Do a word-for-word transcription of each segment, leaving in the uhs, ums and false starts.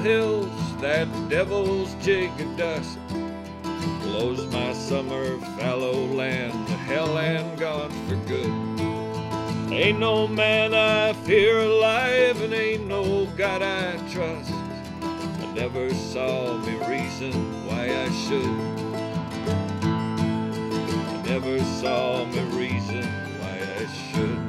hills, that devil's jig of dust blows my summer fallow land to hell and gone for good. Ain't no man I fear alive, and ain't no God I trust. I never saw me reason why I should. I never saw me reason why I should.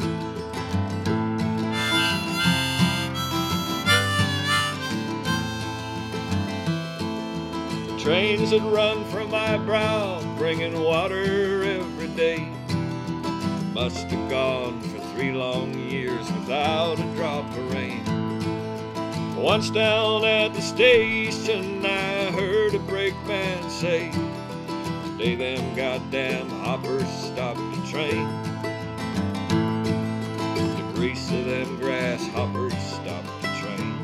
Trains that run from my brow, bringing water every day, must have gone for three long years without a drop of rain. Once down at the station, I heard a brakeman say, "Today them goddamn hoppers stopped the train. The grease of them grasshoppers stopped the train."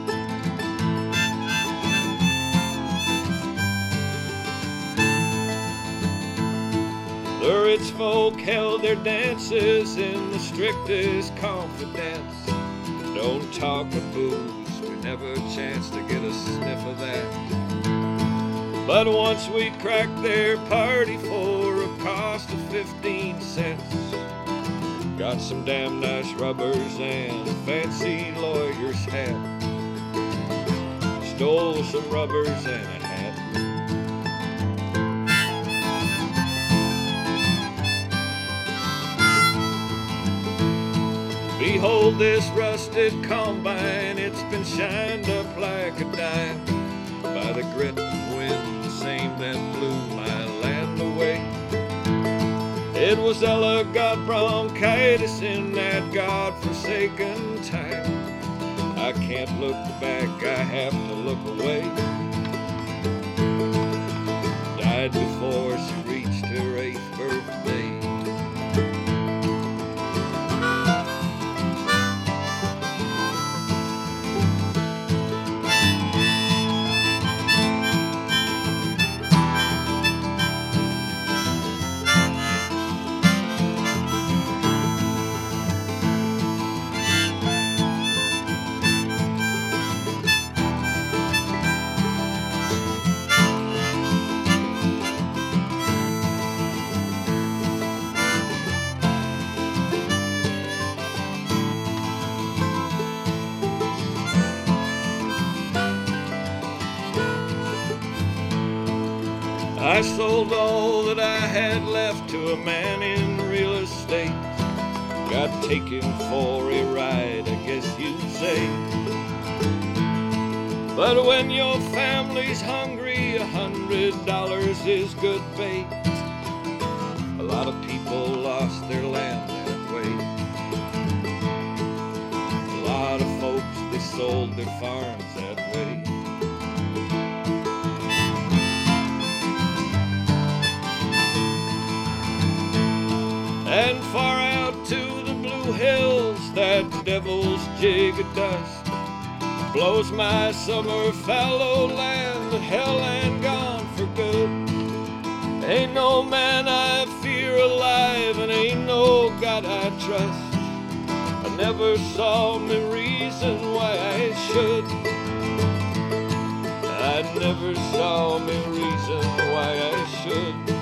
The rich folk held their dances in the strictest confidence. Don't talk of booze, we never chanced to get a sniff of that. But once we cracked their party for a cost of fifteen cents, got some damn nice rubbers and a fancy lawyer's hat. Stole some rubbers and a hat. Behold this rusted combine, it's been shined up like a dime by the grit and wind, the same that blew my land away. It was Ella got bronchitis in that God-forsaken time. I can't look back, I have to look away. Died before she reached her eighth birthday. I sold all that I had left to a man in real estate. Got taken for a ride, I guess you'd say. But when your family's hungry, a hundred dollars is good bait. A lot of people lost their land that way. A lot of folks, they sold their farms that way. And far out to the blue hills, that devil's jig of dust blows my summer fallow land to hell and gone for good. Ain't no man I fear alive, and ain't no God I trust. I never saw me reason why I should. I never saw me reason why I should.